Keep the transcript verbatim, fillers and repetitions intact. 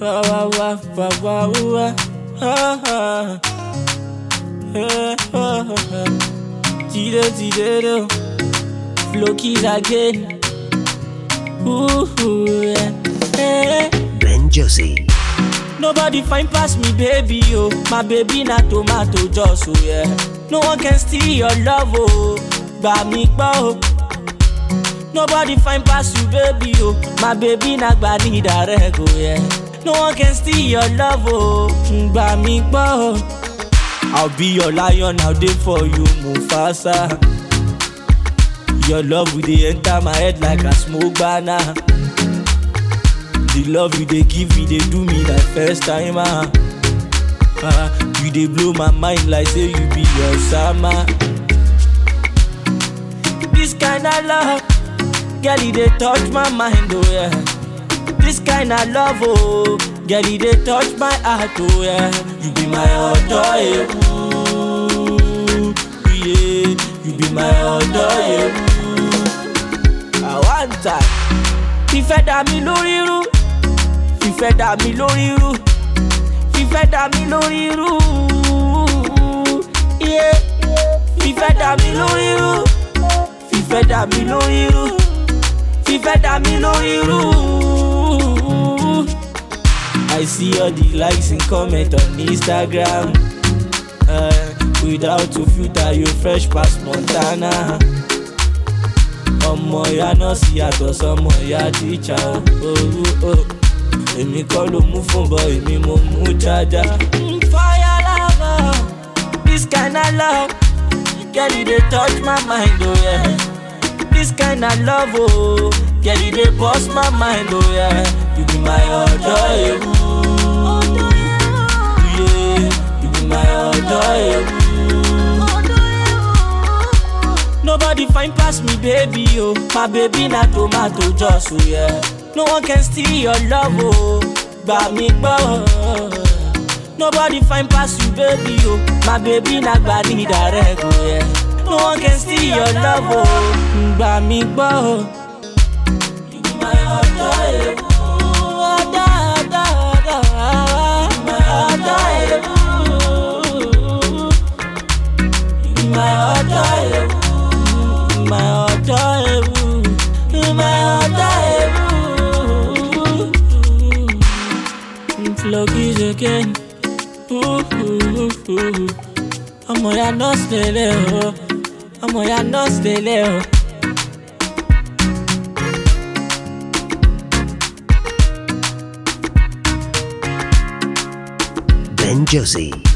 Wa wa wa wa wa wa. Ha ha. Hey, oh, oh, oh. Tide tide Flow keys again. Ooh, ooh, yeah. Hey. Ben Josie. Nobody find past me, baby, oh. My baby na tomato juice, oh yeah. No one can steal your love, oh. Gba mi gbọ́, oh. Nobody find past you, baby, oh. My baby na gba ni direct, oh yeah. No one can steal your love, oh. Gba mi gbọ́, oh. I'll be your lion, I'll dey for you, Mufasa. Your love will dey enter my head like a smoke banner. The love you dey give me, dey do me like first time, ah. ah you dey blow my mind like say you be your summer. This kind of love, girl, it dey touch my mind, oh yeah. This kind of love, oh, girl, it dey touch my heart, oh yeah. You be my adorable, yeah. You be my adorable. I want that. Fífẹ́ dá mi lórí rú, fífẹ́ dá mi lórí rú, fífẹ́ dá mi lórí rú, yeah. Fífẹ́ dá mi lórí rú, fífẹ́ dá mi lórí rú, fífẹ́ dá mi lórí rú. I see all the likes and comments on Instagram. Uh, without a filter, you fresh past Montana. Ọmọ ya náà sí yàtọ̀ sọmọ ya tíjà o. Èmi kọ́ ló mú fún bọ́, èmi mo mú jájá. Fire lover, this kind of love, girl, it dey touch my mind, oh yeah. This kind of love, oh, girl, it dey bust my mind, oh yeah. You be my adorable, yeah. You be my adorable. Nobody find past me, baby, oh. My baby na tomato juice, oh yeah. No one can steal your love, oh. Gba mi gbọ́, oh. Nobody find past you, baby, oh. My baby na gba ni direct, oh yeah. No one can steal your love, oh. Gba mi gbọ́, oh. You be my adorable, adorable, my adorable. You be my adorable. My adorable, my adorable. Flow keys again. Ooh, ooh, ooh. Ọmọ ya no stele o, ọmọ ya no stele o. Ben Josie.